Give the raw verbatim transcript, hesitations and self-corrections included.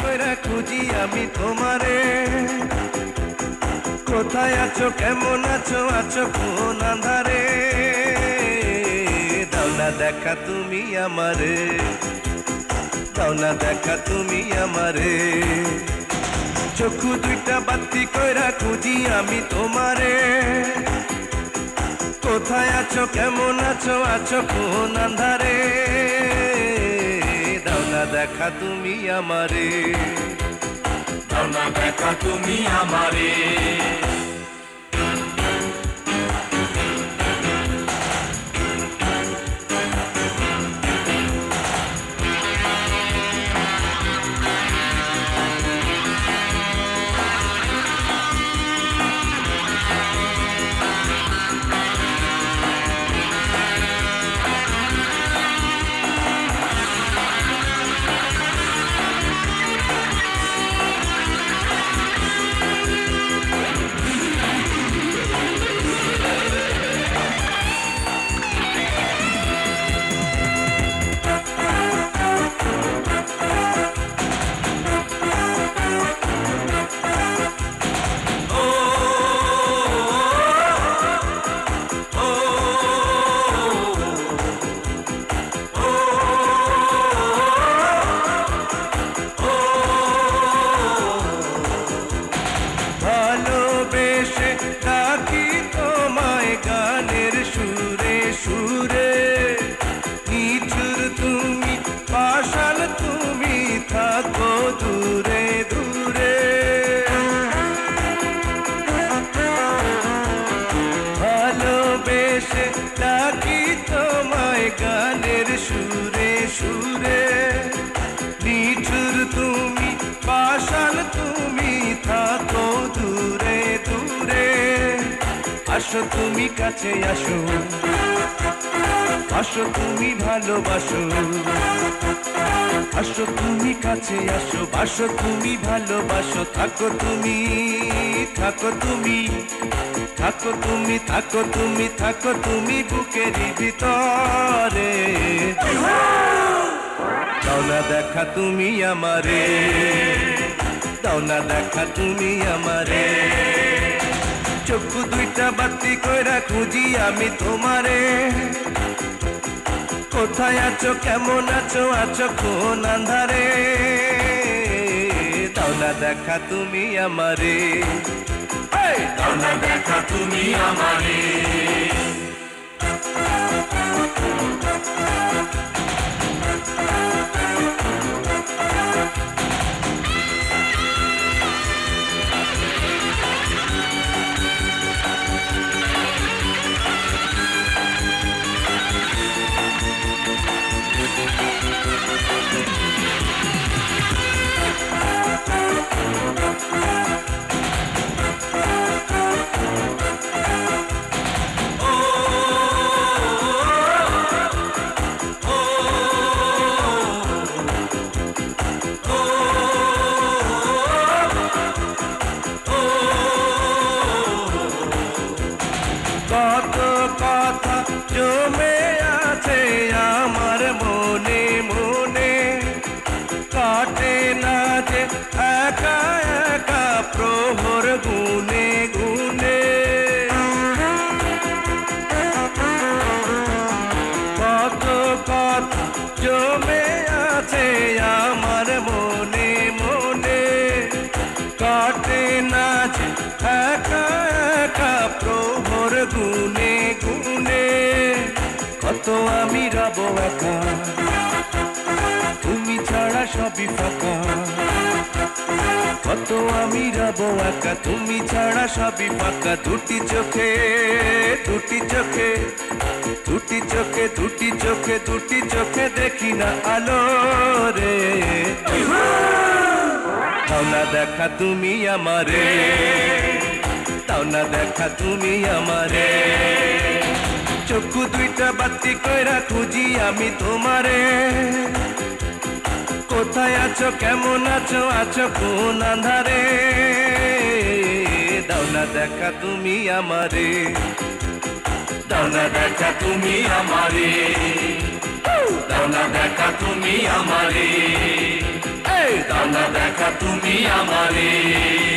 কইরা খুঁজি আমি তোমারে। কোথায় আছো কেমন আছো আছো কোন আঁধারে, দাও না দেখা তুমি আমারে, দাও না দেখা তুমি আমারে। চক্ষু দুইটা বাতি কইরা খুঁজি আমি তোমারে। কোথায় আছো কেমন আছো আছো কোন আঁধারে, দাও না দেখা তুমি আমারে, দাও না দেখা তুমি আমারে। ভালোবেসে ডাকি তোমায় গানের সুরে সুরে, নিঠুর তুমি পাষাণ তুমি থাকো দূরে দূরে। ভালোবেসে ডাকি তোমায় গানের সুরে সুরে, নিঠুর তুমি পাষাণ তুমি থাকো দূরে দূরে। আসো তুমি কাছে আসো, আসো তুমি ভালোবাসো, আসো তুমি কাছে আসো, বাসো তুমি ভালোবাসো। থাকো তুমি থাকো তুমি থাকো তুমি থাকো তুমি থাকো তুমি বুকেরই ভিতরে, দাও না দেখা তুমি আমারে, দাও না দেখা তুমি আমারে। চক্ষু দুইটা বাতি কইরা খুঁজি আমি তোমারে। কোথায় আছো কেমন আছো আছো কোন আঁধারে, দাও না দেখা তুমি আমারে, দাও না দেখা তুমি আমারে। কত কথা জমে আছে আমার মনে মনে, কাটে না যে একা একা প্রহর গুনে গুনে। কত কথা জমে আছে আমার মনে মনে, কাটে না যে একা একা প্রহর গুনে গুনে। কত আমি রব একা, তুমি ছাড়া সবই ফাঁকা। কত আমি রব একা, তুমি ছাড়া সবই ফাঁকা। দুটি চোখে দুটি চোখে দুটি চোখে দুটি চোখে দুটি চোখে দেখি না আলো রে, দাও না দেখা তুমি আমারে, দাও না দেখা তুমি আমারে। চক্ষু দুইটা বাতি কইরা খুঁজি আমি তোমারে। কোথায় আছো কেমন আছো আছো কোন আঁধারে, দাও না দেখা তুমি আমারে, দাও না দেখা তুমি আমারে, দাও না দেখা তুমি আমারে, এই দাও দাও না দেখা তুমি আমারে